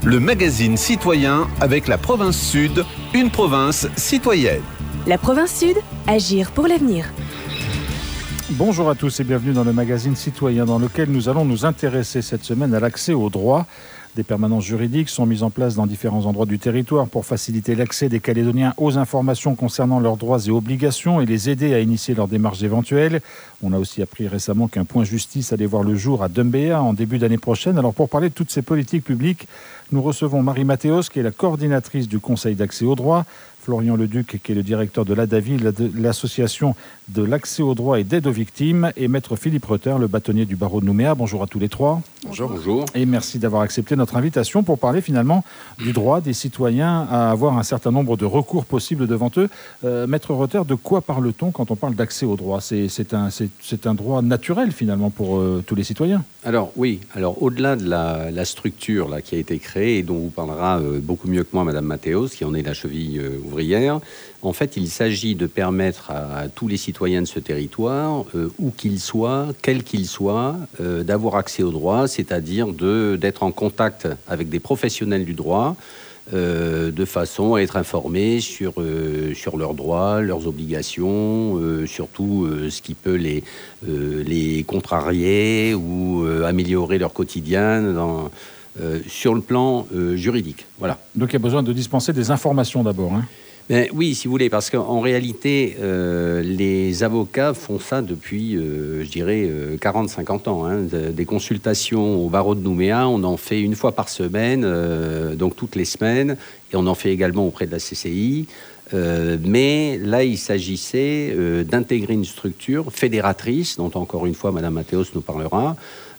le magazine citoyen avec la province Sud, une province citoyenne. La province Sud, agir pour l'avenir. Bonjour à tous et bienvenue dans le magazine citoyen dans lequel nous allons nous intéresser cette semaine à l'accès aux droits. Des permanences juridiques sont mises en place dans différents endroits du territoire pour faciliter l'accès des Calédoniens aux informations concernant leurs droits et obligations et les aider à initier leurs démarches éventuelles. On a aussi appris récemment qu'un point justice allait voir le jour à Doumbéa en début d'année prochaine. Alors pour parler de toutes ces politiques publiques, nous recevons Marie Mathéos qui est la coordinatrice du Conseil d'accès aux droits, Florian Leduc, qui est le directeur de l'ADAVI, l'association de l'accès aux droits et d'aide aux victimes, et maître Philippe Reuter, le bâtonnier du barreau de Nouméa. Bonjour à tous les trois. Bonjour. Et merci d'avoir accepté notre invitation pour parler finalement du droit des citoyens à avoir un certain nombre de recours possibles devant eux. Maître Reuter, de quoi parle-t-on quand on parle d'accès aux droits ? C'est un droit naturel finalement pour tous les citoyens. Alors oui, au-delà de la structure là, qui a été créée et dont vous parlera beaucoup mieux que moi Madame Mathéos, qui en est la cheville ouvrière, en fait il s'agit de permettre à tous les citoyens de ce territoire, où qu'ils soient, quels qu'ils soient, d'avoir accès aux droits, c'est-à-dire d'être en contact avec des professionnels du droit, de façon à être informés sur leurs droits, leurs obligations, surtout ce qui peut les contrarier ou améliorer leur quotidien sur le plan juridique. Voilà. Donc il y a besoin de dispenser des informations d'abord, hein. Ben, oui, si vous voulez, parce qu'en réalité, les avocats font ça depuis, je dirais, 40-50 ans. Hein. Des consultations au barreau de Nouméa, on en fait une fois par semaine, donc toutes les semaines, et on en fait également auprès de la CCI. Mais là, il s'agissait d'intégrer une structure fédératrice, dont encore une fois, Madame Mathéos nous parlera,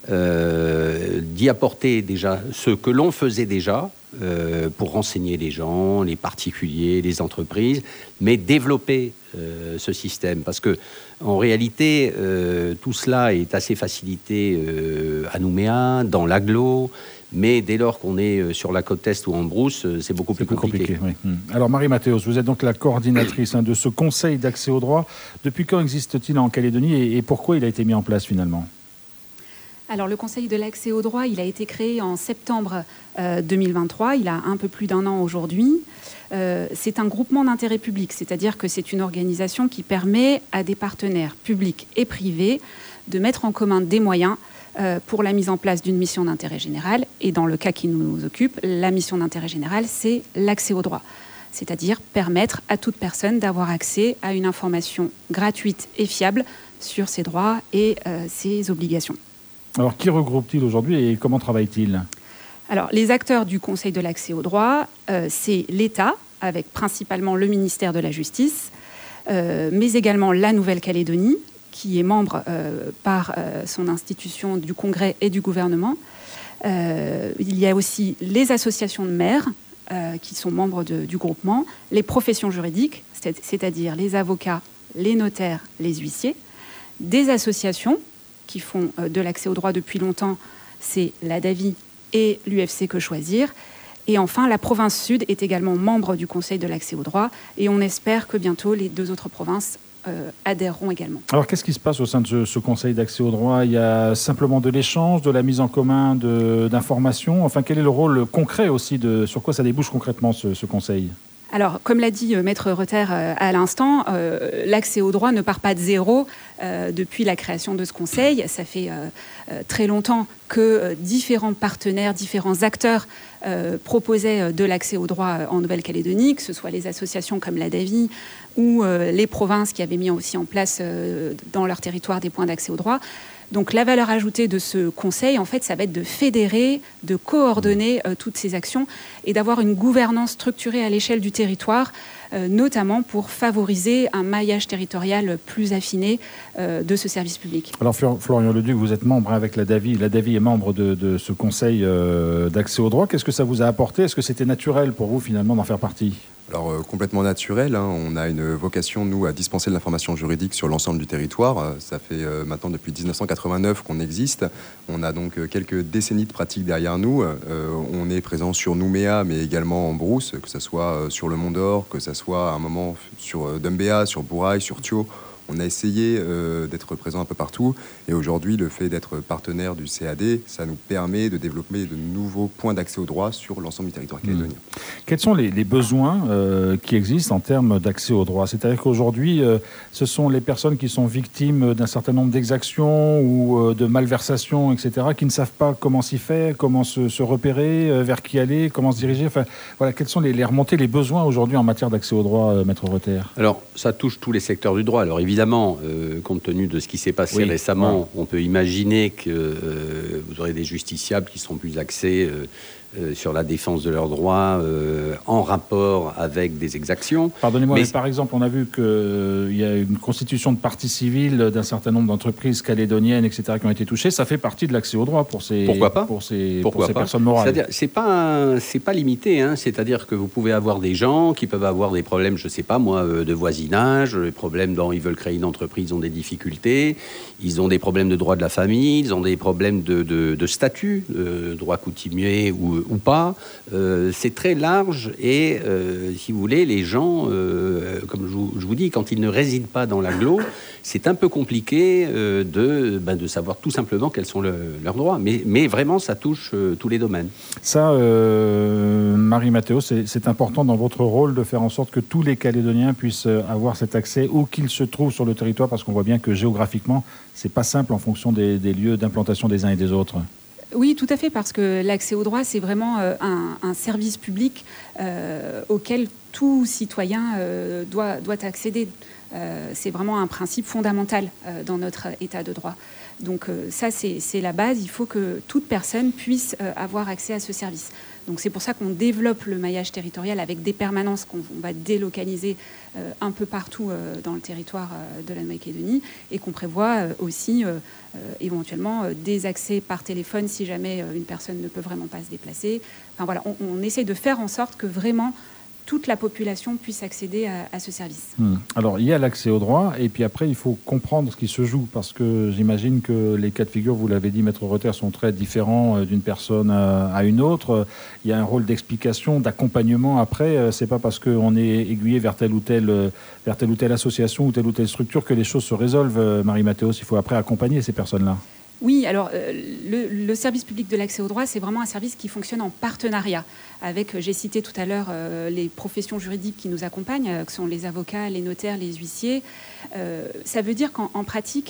d'y apporter déjà ce que l'on faisait déjà, pour renseigner les gens, les particuliers, les entreprises, mais développer ce système. Parce que en réalité, tout cela est assez facilité à Nouméa, dans l'agglo, mais dès lors qu'on est sur la côte Est ou en brousse, c'est beaucoup plus compliqué. Oui. Alors Marie Mathéos, vous êtes donc la coordinatrice de ce conseil d'accès aux droits. Depuis quand existe-t-il en Calédonie et pourquoi il a été mis en place finalement ? Alors, le Conseil de l'accès aux droits, il a été créé en septembre 2023. Il a un peu plus d'un an aujourd'hui. C'est un groupement d'intérêt public, c'est-à-dire que c'est une organisation qui permet à des partenaires publics et privés de mettre en commun des moyens pour la mise en place d'une mission d'intérêt général. Et dans le cas qui nous occupe, la mission d'intérêt général, c'est l'accès aux droits. C'est-à-dire permettre à toute personne d'avoir accès à une information gratuite et fiable sur ses droits et ses obligations. Alors, qui regroupe-t-il aujourd'hui et comment travaille-t-il ? Alors, les acteurs du Conseil de l'accès aux droits, c'est l'État, avec principalement le ministère de la Justice, mais également la Nouvelle-Calédonie, qui est membre par son institution du Congrès et du gouvernement. Il y a aussi les associations de maires, qui sont membres du groupement, les professions juridiques, c'est-à-dire les avocats, les notaires, les huissiers, des associations qui font de l'accès aux droits depuis longtemps, c'est l'ADAVI et l'UFC Que Choisir. Et enfin, la province Sud est également membre du Conseil de l'accès aux droits et on espère que bientôt les deux autres provinces adhéreront également. Alors, qu'est-ce qui se passe au sein de ce Conseil d'accès aux droits ? Il y a simplement de l'échange, de la mise en commun d'informations. Enfin, quel est le rôle concret aussi sur quoi ça débouche concrètement ce Conseil ? Alors, comme l'a dit Maître Reuter à l'instant, l'accès aux droits ne part pas de zéro depuis la création de ce conseil. Ça fait très longtemps que différents partenaires, différents acteurs proposaient de l'accès aux droits en Nouvelle-Calédonie, que ce soit les associations comme l'ADAVI ou les provinces qui avaient mis aussi en place dans leur territoire des points d'accès aux droits. Donc la valeur ajoutée de ce conseil, en fait, ça va être de fédérer, de coordonner toutes ces actions et d'avoir une gouvernance structurée à l'échelle du territoire, notamment pour favoriser un maillage territorial plus affiné de ce service public. Alors Florian Leduc, vous êtes membre avec l'ADAVI. L'ADAVI est membre de ce conseil d'accès aux droits. Qu'est-ce que ça vous a apporté ? Est-ce que c'était naturel pour vous finalement d'en faire partie ? Alors complètement naturel, hein. On a une vocation, nous, à dispenser de l'information juridique sur l'ensemble du territoire. Ça fait maintenant depuis 1989 qu'on existe. On a donc quelques décennies de pratique derrière nous. On est présent sur Nouméa, mais également en brousse, que ce soit sur le Mont d'Or, que ce soit à un moment sur Doumbéa, sur Bourail, sur Thio. On a essayé d'être présent un peu partout. Et aujourd'hui, le fait d'être partenaire du CAD, ça nous permet de développer de nouveaux points d'accès au droit sur l'ensemble du territoire calédonien. Quels sont les besoins qui existent en termes d'accès au droit ? C'est-à-dire qu'aujourd'hui, ce sont les personnes qui sont victimes d'un certain nombre d'exactions ou de malversations, etc., qui ne savent pas comment s'y faire, comment se repérer, vers qui aller, comment se diriger. Enfin, voilà, quelles sont les remontées, les besoins aujourd'hui en matière d'accès au droit, Maître Reuter ? Alors, ça touche tous les secteurs du droit. Alors évidemment, compte tenu de ce qui s'est passé récemment, on peut imaginer que vous aurez des justiciables qui seront plus axés sur la défense de leurs droits en rapport avec des exactions. Pardonnez-moi, mais par exemple, on a vu qu'il y a une constitution de partie civile d'un certain nombre d'entreprises calédoniennes, etc., qui ont été touchées. Ça fait partie de l'accès au droit pour ces, pour ces personnes morales. C'est-à-dire, c'est pas limité. Hein. C'est-à-dire que vous pouvez avoir des gens qui peuvent avoir des problèmes, je sais pas moi, de voisinage, des problèmes ils veulent créer une entreprise, ils ont des difficultés, ils ont des problèmes de droit de la famille, ils ont des problèmes de statut, droit coutumier ou pas. C'est très large et, si vous voulez, les gens, comme je vous dis, quand ils ne résident pas dans l'agglo, c'est un peu compliqué de savoir tout simplement quels sont leurs droits. Mais vraiment, ça touche tous les domaines. Ça, Marie-Mathéo, c'est important dans votre rôle de faire en sorte que tous les Calédoniens puissent avoir cet accès où qu'ils se trouvent sur le territoire, parce qu'on voit bien que géographiquement, c'est pas simple en fonction des lieux d'implantation des uns et des autres. Oui, tout à fait, parce que l'accès au droit, c'est vraiment un service public auquel tout citoyen doit accéder. C'est vraiment un principe fondamental dans notre état de droit. Donc ça, c'est la base. Il faut que toute personne puisse avoir accès à ce service. Donc c'est pour ça qu'on développe le maillage territorial avec des permanences qu'on va délocaliser un peu partout dans le territoire de la Nouvelle-Calédonie et qu'on prévoit aussi éventuellement des accès par téléphone si jamais une personne ne peut vraiment pas se déplacer. Enfin voilà, on essaie de faire en sorte que vraiment toute la population puisse accéder à ce service. Alors, il y a l'accès au droit, et puis après, il faut comprendre ce qui se joue, parce que j'imagine que les cas de figure, vous l'avez dit, Maître Reuter, sont très différents d'une personne à une autre. Il y a un rôle d'explication, d'accompagnement après. C'est pas parce qu'on est aiguillé vers telle ou telle association ou telle structure que les choses se résolvent, Marie-Mathéo. Il faut après accompagner ces personnes-là. Oui, alors le service public de l'accès au droit, c'est vraiment un service qui fonctionne en partenariat avec, j'ai cité tout à l'heure, les professions juridiques qui nous accompagnent, que sont les avocats, les notaires, les huissiers. Ça veut dire qu'en pratique,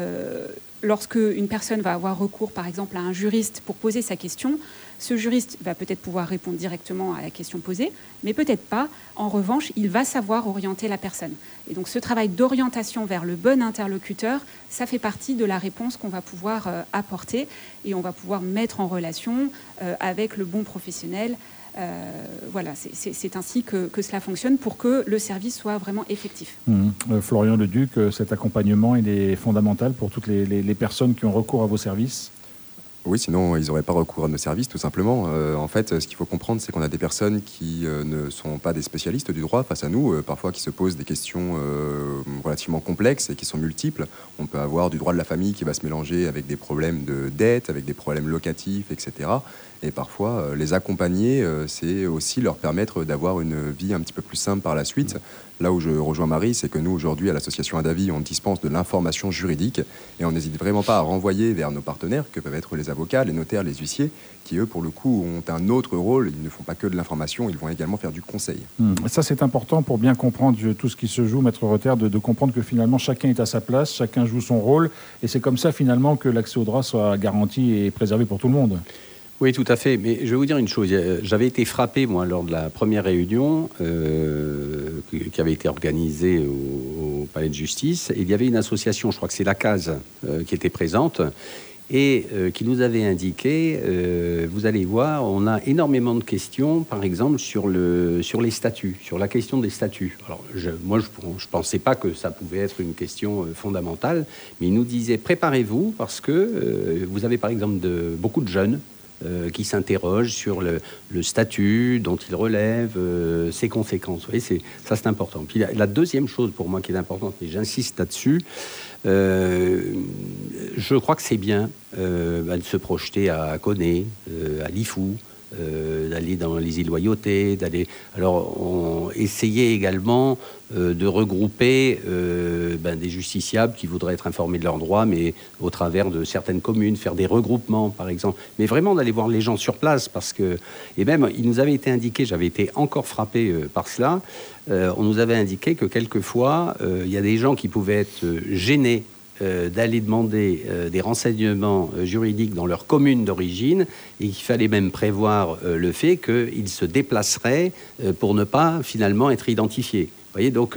lorsque une personne va avoir recours, par exemple, à un juriste pour poser sa question, ce juriste va peut-être pouvoir répondre directement à la question posée, mais peut-être pas. En revanche, il va savoir orienter la personne. Et donc ce travail d'orientation vers le bon interlocuteur, ça fait partie de la réponse qu'on va pouvoir apporter et on va pouvoir mettre en relation avec le bon professionnel. Voilà, c'est ainsi que cela fonctionne pour que le service soit vraiment effectif. Florian Leduc, cet accompagnement, il est fondamental pour toutes les personnes qui ont recours à vos services. Oui, sinon ils n'auraient pas recours à nos services, tout simplement. En fait, ce qu'il faut comprendre, c'est qu'on a des personnes qui ne sont pas des spécialistes du droit face à nous, parfois qui se posent des questions relativement complexes et qui sont multiples. On peut avoir du droit de la famille qui va se mélanger avec des problèmes de dette, avec des problèmes locatifs, etc. Et parfois, les accompagner, c'est aussi leur permettre d'avoir une vie un petit peu plus simple par la suite. Là où je rejoins Marie, c'est que nous, aujourd'hui, à l'association Adavi, on dispense de l'information juridique et on n'hésite vraiment pas à renvoyer vers nos partenaires, que peuvent être les avocats, les notaires, les huissiers, qui, eux, pour le coup, ont un autre rôle. Ils ne font pas que de l'information, ils vont également faire du conseil. Ça, c'est important pour bien comprendre tout ce qui se joue, Maître Reuter, de comprendre que finalement, chacun est à sa place, chacun joue son rôle, et c'est comme ça, finalement, que l'accès au droit soit garanti et préservé pour tout le monde. Oui, tout à fait. Mais je vais vous dire une chose. J'avais été frappé, moi, lors de la première réunion qui avait été organisée au Palais de Justice. Et il y avait une association, je crois que c'est la CASE, qui était présente et qui nous avait indiqué, vous allez voir, on a énormément de questions, par exemple, sur les statuts, sur la question des statuts. Alors, moi, je ne pensais pas que ça pouvait être une question fondamentale, mais il nous disait, préparez-vous, parce que vous avez, par exemple, beaucoup de jeunes qui s'interrogent sur le statut dont ils relèvent, ses conséquences. Vous voyez, ça, c'est important. Puis la deuxième chose pour moi qui est importante, et j'insiste là-dessus, je crois que c'est bien de se projeter à Koné, à Lifou, d'aller dans les îles Loyauté, d'aller... Alors, on essayait également de regrouper des justiciables qui voudraient être informés de leurs droits, mais au travers de certaines communes, faire des regroupements, par exemple. Mais vraiment d'aller voir les gens sur place, parce que... Et même, il nous avait été indiqué, j'avais été encore frappé par cela, on nous avait indiqué que quelquefois, il y a des gens qui pouvaient être gênés d'aller demander des renseignements juridiques dans leur commune d'origine, et qu'il fallait même prévoir le fait qu'ils se déplaceraient pour ne pas finalement être identifiés. Vous voyez, donc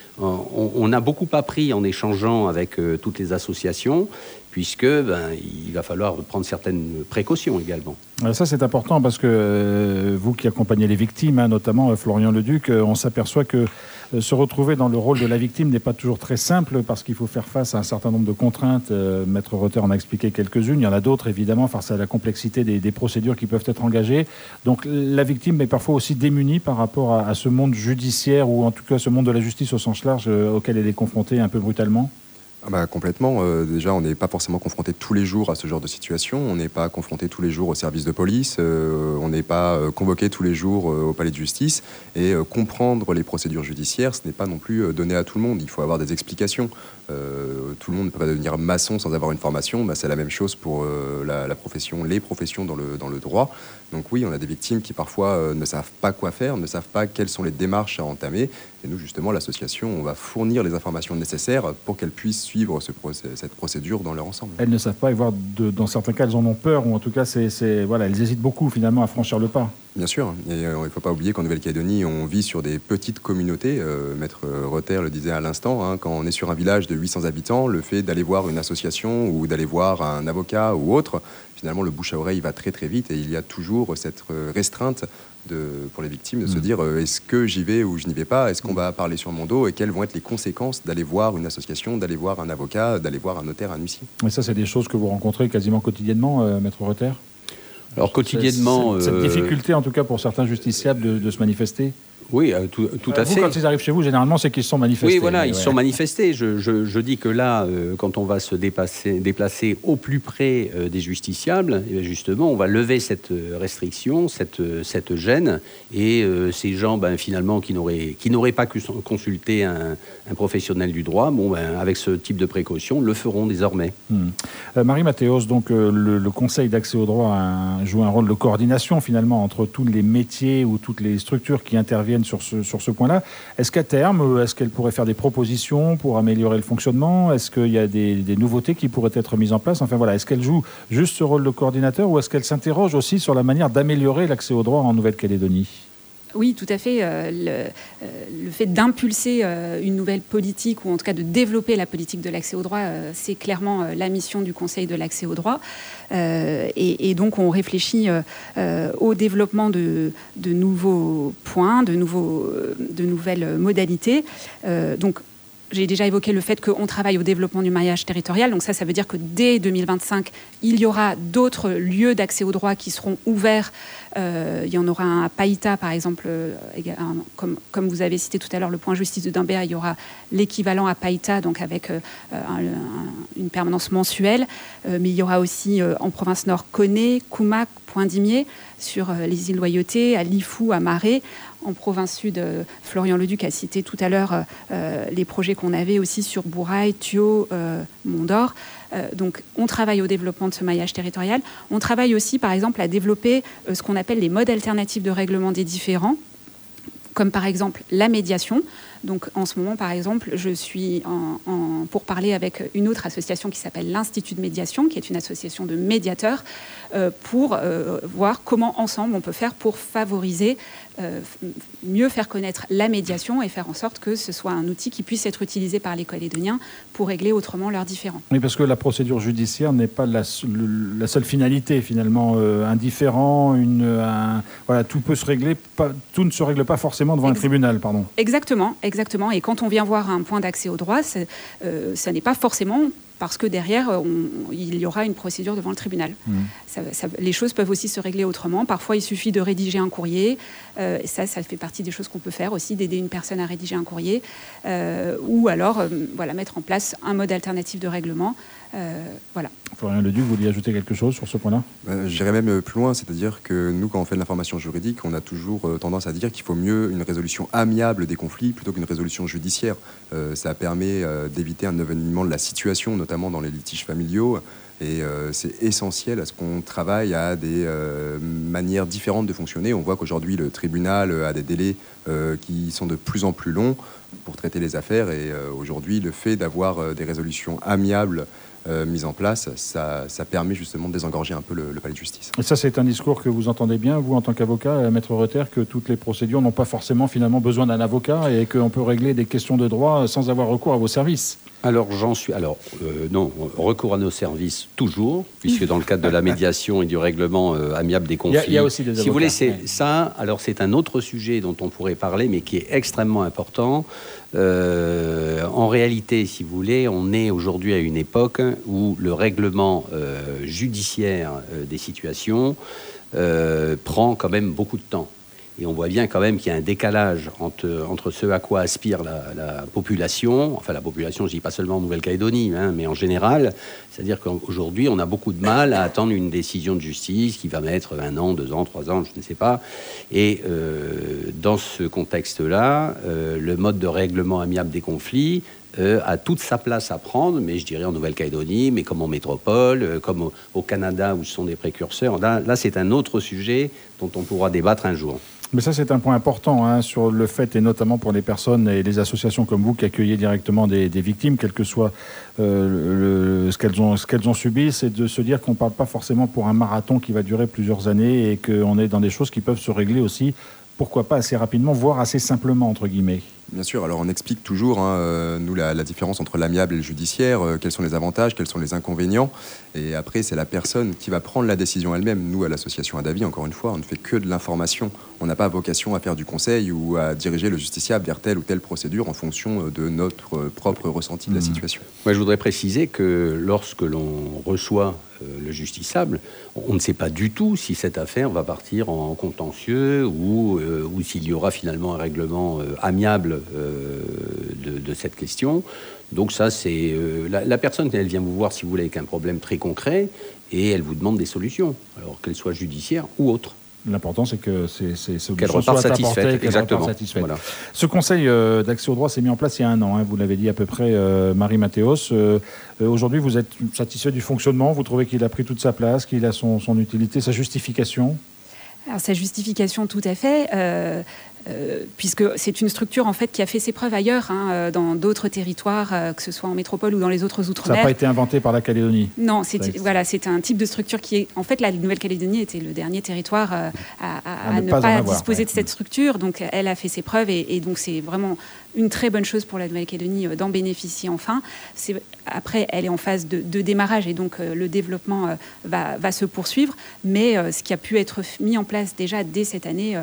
on a beaucoup appris en échangeant avec toutes les associations, puisque il va falloir prendre certaines précautions également. Ça, c'est important parce que vous qui accompagnez les victimes, notamment Florian Leduc, on s'aperçoit que se retrouver dans le rôle de la victime n'est pas toujours très simple parce qu'il faut faire face à un certain nombre de contraintes. Maître Rother en a expliqué quelques-unes. Il y en a d'autres, évidemment, face à la complexité des procédures qui peuvent être engagées. Donc la victime est parfois aussi démunie par rapport à ce monde judiciaire, ou en tout cas ce monde de la justice au sens large auquel elle est confrontée un peu brutalement. Complètement. Déjà, on n'est pas forcément confronté tous les jours à ce genre de situation. On n'est pas confronté tous les jours au service de police. On n'est pas convoqué tous les jours au palais de justice. Et comprendre les procédures judiciaires, ce n'est pas non plus donné à tout le monde. Il faut avoir des explications. Tout le monde ne peut pas devenir maçon sans avoir une formation. C'est la même chose pour la profession, les professions dans le droit. Donc oui, on a des victimes qui parfois ne savent pas quoi faire, ne savent pas quelles sont les démarches à entamer. Et nous, justement, l'association, on va fournir les informations nécessaires pour qu'elles puissent suivre cette procédure dans leur ensemble. Elles ne savent pas, et voire dans certains cas, elles en ont peur, ou en tout cas, elles hésitent beaucoup finalement à franchir le pas. Bien sûr, et il ne faut pas oublier qu'en Nouvelle-Calédonie, on vit sur des petites communautés. Maître Rother le disait à l'instant, quand on est sur un village de 800 habitants, le fait d'aller voir une association ou d'aller voir un avocat ou autre, finalement, le bouche à oreille va très très vite, et il y a toujours cette restreinte pour les victimes de se dire est-ce que j'y vais ou je n'y vais pas, est-ce qu'on va parler sur mon dos, et quelles vont être les conséquences d'aller voir une association, d'aller voir un avocat, d'aller voir un notaire, un huissier. Mais ça, c'est des choses que vous rencontrez quasiment quotidiennement, Maître Rother? Alors quotidiennement... Cette difficulté, en tout cas pour certains justiciables, de se manifester? Oui, tout à fait. Quand ils arrivent chez vous, généralement, c'est qu'ils se sont manifestés. Oui, voilà, ils se sont manifestés. Je dis que là, quand on va se déplacer au plus près des justiciables, justement, on va lever cette restriction, cette gêne, et ces gens, finalement, qui n'auraient pas consulté un professionnel du droit, avec ce type de précaution, le feront désormais. Marie Mathéos, donc le Conseil d'accès au droit joue un rôle de coordination, finalement, entre tous les métiers ou toutes les structures qui interviennent sur ce point-là. Est-ce qu'à terme, est-ce qu'elle pourrait faire des propositions pour améliorer le fonctionnement? Est-ce qu'il y a des nouveautés qui pourraient être mises en place? Enfin voilà, est-ce qu'elle joue juste ce rôle de coordinateur, ou est-ce qu'elle s'interroge aussi sur la manière d'améliorer l'accès au droit en Nouvelle-Calédonie? Oui, tout à fait. Le fait d'impulser une nouvelle politique, ou en tout cas de développer la politique de l'accès au droit, c'est clairement la mission du Conseil de l'accès au droit. Et donc, on réfléchit au développement de nouveaux points, de nouvelles modalités. Donc, j'ai déjà évoqué le fait qu'on travaille au développement du maillage territorial. Donc ça veut dire que dès 2025, il y aura d'autres lieux d'accès au droit qui seront ouverts. Il y en aura un à Païta, par exemple, comme vous avez cité tout à l'heure, le point justice de Dimbéa. Il y aura l'équivalent à Païta, donc avec une permanence mensuelle. Mais il y aura aussi en province nord Koné, Koumak, Pointe-Dimier, sur les îles Loyauté, à Lifou, à Marais. En province sud, Florian Leduc a cité tout à l'heure les projets qu'on avait aussi sur Bourail, Thio, Mont-d'Or. Donc, on travaille au développement de ce maillage territorial. On travaille aussi, par exemple, à développer ce qu'on appelle les modes alternatifs de règlement des différends, comme par exemple la médiation. Donc, en ce moment, par exemple, je suis pour parler avec une autre association qui s'appelle l'Institut de médiation, qui est une association de médiateurs, pour voir comment, ensemble, on peut faire pour favoriser, mieux faire connaître la médiation et faire en sorte que ce soit un outil qui puisse être utilisé par les Calédoniens pour régler autrement leurs différends. Oui, parce que la procédure judiciaire n'est pas la seule finalité, finalement. Un différend, voilà, tout peut se régler, tout ne se règle pas forcément devant un tribunal, pardon. Exactement. Et quand on vient voir un point d'accès au droit, ça n'est pas forcément parce que derrière, il y aura une procédure devant le tribunal. Les choses peuvent aussi se régler autrement. Parfois, il suffit de rédiger un courrier. Et ça fait partie des choses qu'on peut faire aussi, d'aider une personne à rédiger un courrier. Ou alors, mettre en place un mode alternatif de règlement. Voilà. Florian Leduc, vous vouliez ajouter quelque chose sur ce point-là ? J'irais même plus loin, c'est-à-dire que nous, quand on fait de l'information juridique, on a toujours tendance à dire qu'il faut mieux une résolution amiable des conflits plutôt qu'une résolution judiciaire. Ça permet d'éviter un envenimement de la situation, notamment dans les litiges familiaux. Et c'est essentiel à ce qu'on travaille à des manières différentes de fonctionner. On voit qu'aujourd'hui, le tribunal a des délais qui sont de plus en plus longs pour traiter les affaires. Et aujourd'hui, le fait d'avoir des résolutions amiables mises en place, ça permet justement de désengorger un peu le palais de justice. Et ça, c'est un discours que vous entendez bien, vous, en tant qu'avocat, Maître Reuter, que toutes les procédures n'ont pas forcément finalement besoin d'un avocat et qu'on peut régler des questions de droit sans avoir recours à vos services. Alors, non, recours à nos services, toujours, puisque dans le cadre de la médiation et du règlement amiable des conflits... Il y a aussi des avocats. Si vous voulez, c'est un autre sujet dont on pourrait parler, mais qui est extrêmement important. En réalité, si vous voulez, on est aujourd'hui à une époque où le règlement judiciaire des situations prend quand même beaucoup de temps. Et on voit bien quand même qu'il y a un décalage entre ce à quoi aspire la population, enfin la population, je ne dis pas seulement en Nouvelle-Calédonie, mais en général, c'est-à-dire qu'aujourd'hui, on a beaucoup de mal à attendre une décision de justice qui va mettre 1 an, 2 ans, 3 ans, je ne sais pas. Et dans ce contexte-là, le mode de règlement amiable des conflits a toute sa place à prendre, mais je dirais en Nouvelle-Calédonie, mais comme en métropole, comme au Canada où ce sont des précurseurs. Là, c'est un autre sujet dont on pourra débattre un jour. Mais ça, c'est un point important sur le fait, et notamment pour les personnes et les associations comme vous qui accueillez directement des victimes, quel que soit ce qu'elles ont subi, c'est de se dire qu'on ne parle pas forcément pour un marathon qui va durer plusieurs années et qu'on est dans des choses qui peuvent se régler aussi, pourquoi pas assez rapidement, voire assez simplement, entre guillemets. Bien sûr, alors on explique toujours, nous, la différence entre l'amiable et le judiciaire, quels sont les avantages, quels sont les inconvénients, et après c'est la personne qui va prendre la décision elle-même. Nous, à l'association Adavi, encore une fois, on ne fait que de l'information. On n'a pas vocation à faire du conseil ou à diriger le justiciable vers telle ou telle procédure en fonction de notre propre ressenti de la situation. Moi, je voudrais préciser que lorsque l'on reçoit le justiciable, on ne sait pas du tout si cette affaire va partir en contentieux ou s'il y aura finalement un règlement amiable de cette question. Donc ça, c'est la personne, elle vient vous voir, si vous voulez, avec un problème très concret et elle vous demande des solutions, alors qu'elles soient judiciaires ou autres. L'important, c'est que qu'elle repart satisfaite. Exactement. Voilà. Ce conseil d'accès au droit s'est mis en place il y a 1 an, vous l'avez dit à peu près, Marie Mathéos. Aujourd'hui, vous êtes satisfait du fonctionnement ? Vous trouvez qu'il a pris toute sa place, qu'il a son utilité, sa justification ? Alors, sa justification, tout à fait. Puisque c'est une structure en fait qui a fait ses preuves ailleurs, dans d'autres territoires, que ce soit en métropole ou dans les autres outre-mer. Ça n'a pas été inventé par la Calédonie. Non, c'est un type de structure qui est... En fait, la Nouvelle-Calédonie était le dernier territoire à ne pas disposer de cette structure. Donc, elle a fait ses preuves et donc c'est vraiment une très bonne chose pour la Nouvelle-Calédonie d'en bénéficier enfin. Après, elle est en phase de démarrage et donc le développement va se poursuivre. Mais ce qui a pu être mis en place déjà dès cette année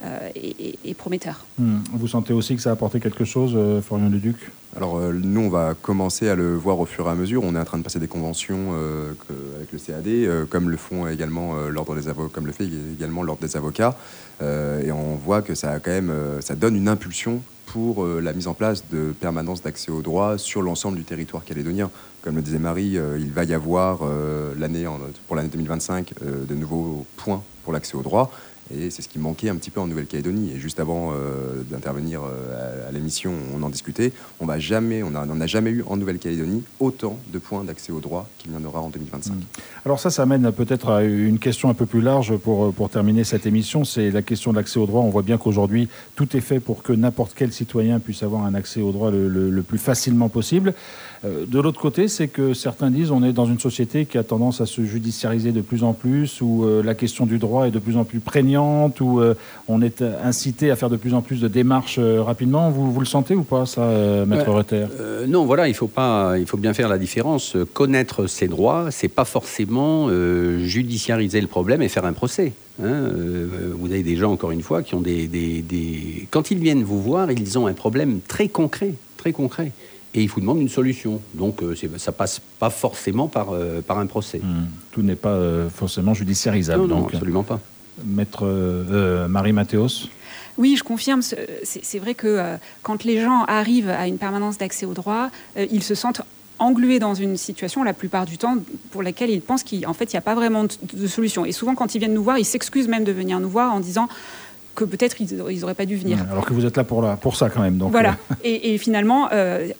est prometteur. Vous sentez aussi que ça a apporté quelque chose, Florian Leduc ? Alors nous, on va commencer à le voir au fur et à mesure. On est en train de passer des conventions avec le CAD, comme le font également l'ordre des avocats, comme le fait également l'ordre des avocats, et on voit que ça a quand même, ça donne une impulsion pour la mise en place de permanences d'accès au droit sur l'ensemble du territoire calédonien. Comme le disait Marie, il va y avoir pour l'année 2025 de nouveaux points pour l'accès au droit. Et c'est ce qui manquait un petit peu en Nouvelle-Calédonie. Et juste avant d'intervenir à l'émission, on en discutait. On n'en a jamais eu en Nouvelle-Calédonie autant de points d'accès au droit qu'il y en aura en 2025. Alors ça mène peut-être à une question un peu plus large pour terminer cette émission. C'est la question de l'accès au droit. On voit bien qu'aujourd'hui, tout est fait pour que n'importe quel citoyen puisse avoir un accès au droit le plus facilement possible. De l'autre côté, c'est que certains disent on est dans une société qui a tendance à se judiciariser de plus en plus, où la question du droit est de plus en plus prégnante, où on est incité à faire de plus en plus de démarches rapidement. Vous le sentez ou pas, ça, Maître Reuter ? Non, voilà, il faut bien faire la différence. Connaître ses droits, c'est pas forcément judiciariser le problème et faire un procès. Vous avez des gens, encore une fois, qui ont quand ils viennent vous voir, ils ont un problème très concret. et il vous demande une solution. Donc ça passe pas forcément par un procès. Tout n'est pas forcément judiciarisable. Non, donc, absolument pas. Maître Marie Mathéos. Oui, je confirme. C'est vrai que quand les gens arrivent à une permanence d'accès au droit, ils se sentent englués dans une situation, la plupart du temps, pour laquelle ils pensent qu'en fait, il n'y a pas vraiment de solution. Et souvent, quand ils viennent nous voir, ils s'excusent même de venir nous voir en disant que peut-être ils n'auraient pas dû venir. Alors que vous êtes là pour ça quand même. Donc, voilà. Et finalement,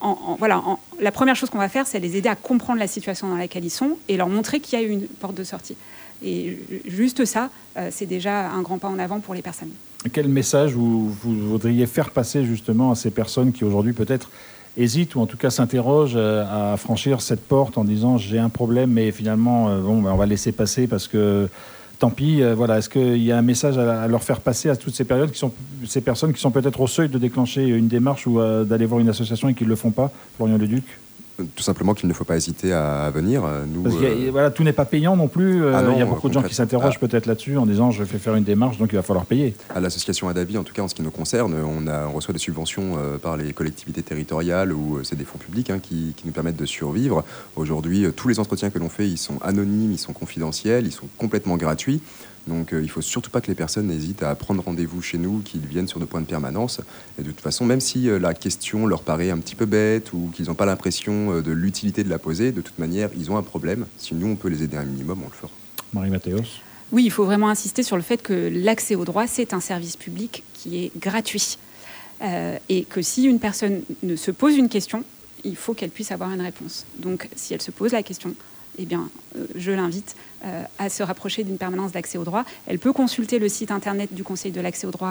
la première chose qu'on va faire, c'est les aider à comprendre la situation dans laquelle ils sont et leur montrer qu'il y a une porte de sortie. Et juste ça, c'est déjà un grand pas en avant pour les personnes. Quel message vous voudriez faire passer justement à ces personnes qui aujourd'hui peut-être hésitent ou en tout cas s'interrogent à franchir cette porte en disant j'ai un problème mais finalement on va laisser passer parce que tant pis, voilà. Est-ce qu'il y a un message à leur faire passer à toutes ces personnes qui sont peut-être au seuil de déclencher une démarche ou d'aller voir une association et qui ne le font pas, Florian Leduc? Tout simplement qu'il ne faut pas hésiter à venir. Nous, parce que tout n'est pas payant non plus. Non, il y a beaucoup de gens qui s'interrogent peut-être là-dessus en disant je vais faire une démarche, donc il va falloir payer. À l'association Adavi, en tout cas en ce qui nous concerne, on reçoit des subventions par les collectivités territoriales ou c'est des fonds publics qui nous permettent de survivre. Aujourd'hui, tous les entretiens que l'on fait, ils sont anonymes, ils sont confidentiels, ils sont complètement gratuits. Donc il ne faut surtout pas que les personnes hésitent à prendre rendez-vous chez nous, qu'ils viennent sur nos points de permanence. Et de toute façon, même si la question leur paraît un petit peu bête ou qu'ils n'ont pas l'impression de l'utilité de la poser, de toute manière, ils ont un problème. Si nous, on peut les aider un minimum, on le fera. Marie Mathéos. Oui, il faut vraiment insister sur le fait que l'accès au droit, c'est un service public qui est gratuit. Et que si une personne ne se pose une question, il faut qu'elle puisse avoir une réponse. Donc si elle se pose la question, eh bien, je l'invite à se rapprocher d'une permanence d'accès au droit. Elle peut consulter le site internet du Conseil de l'accès au droit,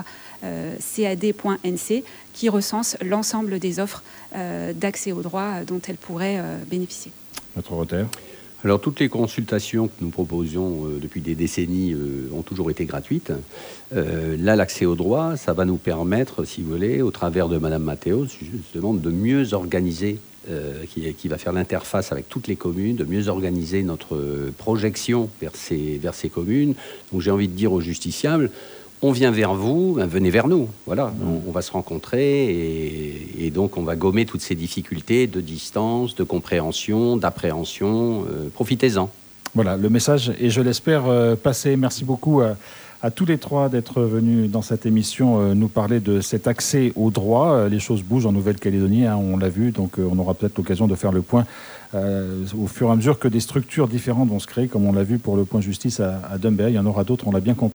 cad.nc, qui recense l'ensemble des offres d'accès au droit dont elle pourrait bénéficier. Notre Rotter. Alors, toutes les consultations que nous proposions depuis des décennies ont toujours été gratuites. Là, l'accès au droit, ça va nous permettre, si vous voulez, au travers de Madame Mathéos, justement, de mieux organiser qui va faire l'interface avec toutes les communes, de mieux organiser notre projection vers ces communes. Donc j'ai envie de dire aux justiciables, on vient vers vous, venez vers nous. Voilà, on va se rencontrer et donc on va gommer toutes ces difficultés de distance, de compréhension, d'appréhension. Profitez-en. Voilà, le message est, je l'espère, passé. Merci beaucoup à tous les trois d'être venus dans cette émission nous parler de cet accès au droit. Les choses bougent en Nouvelle-Calédonie, on l'a vu, donc on aura peut-être l'occasion de faire le point au fur et à mesure que des structures différentes vont se créer, comme on l'a vu pour le point justice à Dunberg. Il y en aura d'autres, on l'a bien compris.